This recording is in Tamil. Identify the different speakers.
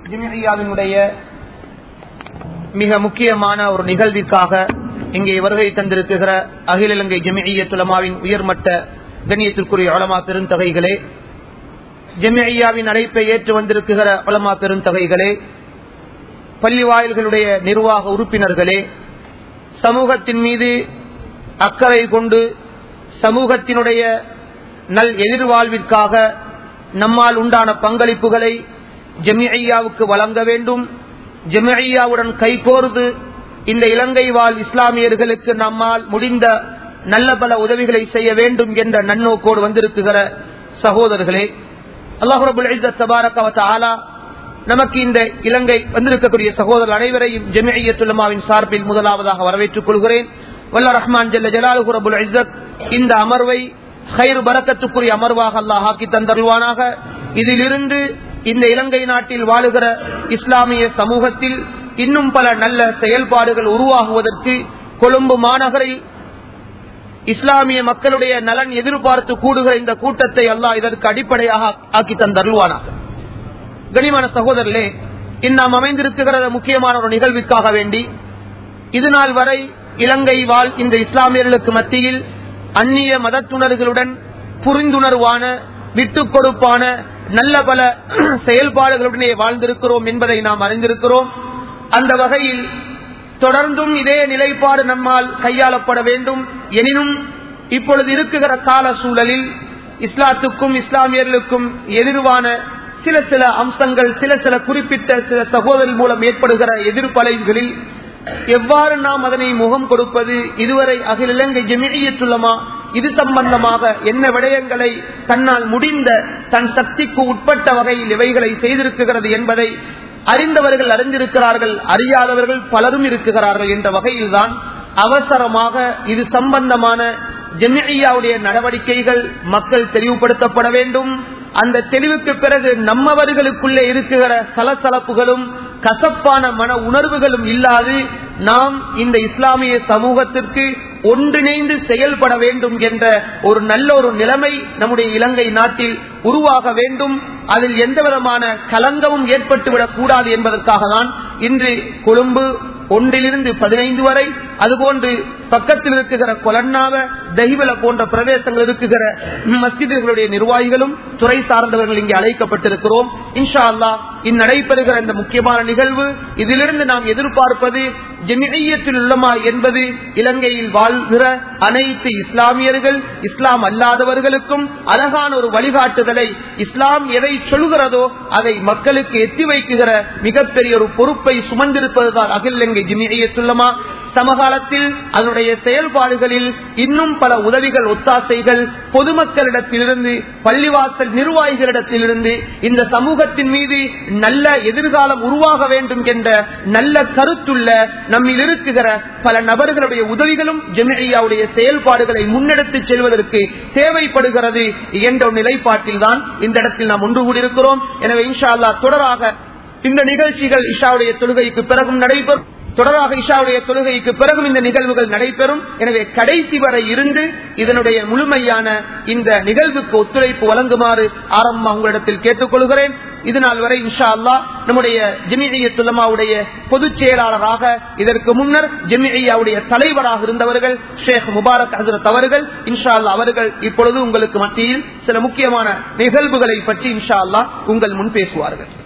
Speaker 1: ஜமிஇய்யாவினுடைய மிக முக்கியமான ஒரு நிகழ்விற்காக இங்கே வருகை தந்திருக்கிற அகில இலங்கை ஜமிஇய்யத்துல் உலமாவின் உயர்மட்ட கண்ணியத்திற்குரிய உலமா பெருந்தகைகளே, ஜமிஇய்யாவின் அழைப்பை ஏற்று வந்திருக்கிற உலமா பெருந்தகைகளே, பள்ளி வாயில்களுடைய நிர்வாக உறுப்பினர்களே, சமூகத்தின் மீது அக்கறை கொண்டு சமூகத்தினுடைய நல் எதிர்வாழ்விற்காக நம்மால் உண்டான பங்களிப்புகளை ஜமிஇய்யாவுக்கு வழங்க வேண்டும். ஜமிஇய்யாவுடன் கைகோர்ந்து இந்த இலங்கை வாழ் இஸ்லாமியர்களுக்கு நம்மால் முடிந்த நல்ல பல உதவிகளை செய்ய வேண்டும் என்ற நன்னோக்கோடு வந்திருக்கிற சகோதரர்களே, அல்லாஹ் ரப்பல் இஸ்ஸத் தபாரக வ தஆலா நமக்கு இந்த இலங்கை வந்திருக்கக்கூடிய சகோதரர் அனைவரையும் ஜமிஇய்யத்துல் உலமாவின் சார்பில் முதலாவதாக வரவேற்றுக் கொள்கிறேன். வல்ல ரஹ்மான் ஜல்ல ஜலாலுஹு ரப்பல் இஸ்ஸத் இந்த அமர்வை கைர் பரக்கத்துக்குரிய அமர்வாக அல்லாஹ் ஆக்கி தந்தருவானாக. இதிலிருந்து இந்த இலங்கை நாட்டில் வாழுகிற இஸ்லாமிய சமூகத்தில் இன்னும் பல நல்ல செயல்பாடுகள் உருவாகுவதற்கு கொழும்பு மாநகரில் இஸ்லாமிய மக்களுடைய நலன் எதிர்பார்த்து கூடுகிற இந்த கூட்டத்தை அல்லாஹ் இதற்கு அடிப்படையாக ஆக்கி தந்தருவானாக. கனிமான சகோதரர்களே, இந்நாம் அமைந்திருக்கிற முக்கியமான ஒரு நிகழ்விற்காக வேண்டி இதுநாள் வரை இலங்கை வாழ் இந்த இஸ்லாமியர்களுக்கு மத்தியில் அந்நிய மதத்துணர்களுடன் புரிந்துணர்வான விட்டுக் கொடுப்பான நல்ல பல செயல்பாடுகளுடனே வாழ்ந்திருக்கிறோம் என்பதை நாம் அறிந்திருக்கிறோம். அந்த வகையில் தொடர்ந்தும் இதே நிலைப்பாடு நம்மால் கையாளப்பட வேண்டும். எனினும் இப்பொழுது இருக்குகிற கால சூழலில் இஸ்லாத்துக்கும் இஸ்லாமியர்களுக்கும் எதிர்வான சில அம்சங்கள், சில குறிப்பிட்ட சில சகோதரர் மூலம் ஏற்படுகிற எதிர்ப்பலைகளில் எவ்வாறு நாம் அதனை முகம் கொடுப்பது, இதுவரை அகில இலங்கை ஜமிஇய்யத்துல் உலமா இது சம்பந்தமாக என்ன விடயங்களை தன்னால் முடிந்த தன் சக்திக்கு உட்பட்ட வகையில் இவைகளை செய்திருக்கிறது என்பதை அறிந்தவர்கள் அறிந்திருக்கிறார்கள், அறியாதவர்கள் பலரும் இருக்கிறார்கள் என்ற வகையில்தான் அவசரமாக இது சம்பந்தமான ஜமிஇய்யாவுடைய நடவடிக்கைகள் மக்கள் தெளிவுபடுத்தப்பட வேண்டும். அந்த தெளிவுக்கு பிறகு நம்மவர்களுக்குள்ளே இருக்கிற சலசலப்புகளும் கசப்பான மன உணர்வுகளும் இல்லாது நாம் இந்த இஸ்லாமிய சமூகத்திற்கு ஒன்றிணைந்து செயல்பட வேண்டும் என்ற ஒரு நல்ல ஒரு நிலைமை நம்முடைய இலங்கை நாட்டில் உருவாக வேண்டும். அதில் எந்த விதமான கலங்கமும் ஏற்பட்டுவிடக் கூடாது என்பதற்காக தான் இன்று கொழும்பு 1 to 15 வரை, அதுபோன்று பக்கத்தில் இருக்கிற கொலன்னாவ தஹிவல போன்ற பிரதேசங்கள் இருக்கிற மஸ்ஜிதுகளுடைய நிர்வாகிகளும் துறை சார்ந்தவர்கள் இங்கே அழைக்கப்பட்டிருக்கிறோம். இன்ஷா அல்லாஹ் இந்நடைபெறுகிற இந்த முக்கியமான நிகழ்வு, இதிலிருந்து நாம் எதிர்பார்ப்பது ஜமிஇய்யத்துல் உலமா என்பது இலங்கையில் வாழ்கிற அனைத்து இஸ்லாமியர்கள் இஸ்லாம் அல்லாதவர்களுக்கும் அழகான ஒரு வழிகாட்டுதலை, இஸ்லாம் எதை சொல்கிறதோ அதை மக்களுக்கு எத்தி வைக்குகிற மிகப்பெரிய ஒரு பொறுப்பை சுமந்திருப்பதுதான் அகில இலங்கை ஜமிஇய்யத்துல் உலமா. சமகாலத்தில் அதனுடைய செயல்பாடுகளில் இன்னும் பல உதவிகள், ஒத்தாசைகள் பொதுமக்களிடத்திலிருந்து, பள்ளிவாசல் நிர்வாகிகளிடத்திலிருந்து இந்த சமூகத்தின் மீது நல்ல எதிர்காலம் உருவாக வேண்டும் என்ற நல்ல கருத்துள்ள நம்மில் இருக்குகிற பல நபர்களுடைய உதவிகளும் ஜமிஇய்யாவுடைய செயல்பாடுகளை முன்னெடுத்து செல்வதற்கு தேவைப்படுகிறது என்ற நிலைப்பாட்டில் தான் இந்த இடத்தில் நாம் ஒன்று கூடியிருக்கிறோம். எனவே இன்ஷா அல்லாஹ் தொடராக இந்த நிகழ்ச்சிகள் இஷாவுடைய தொழுகைக்கு பிறகும் நடைபெறும். இந்த நிகழ்வுகள் நடைபெறும். எனவே கடைசி வரை இருந்து இதனுடைய முழுமையான இந்த நிகழ்வுக்கு ஒத்துழைப்பு வழங்குமாறு ஆரம்பமாக உங்களிடத்தில் கேட்டுக்கொள்கிறேன். இதனால் வரை இன்ஷா அல்லாஹ் நம்முடைய ஜமிஇய்யத்துல் உலமாவுடைய பொதுச் செயலாளராக, இதற்கு முன்னர் ஜமிஇய்யாவுடைய தலைவராக இருந்தவர்கள் ஷேக் முபாரக் ஹஜ்ரத் அவர்கள், இன்ஷா அல்லாஹ் அவர்கள் இப்பொழுது உங்களுக்கு மத்தியில் சில முக்கியமான நிகழ்வுகளை பற்றி இன்ஷா அல்லாஹ் உங்கள் முன் பேசுவார்கள்.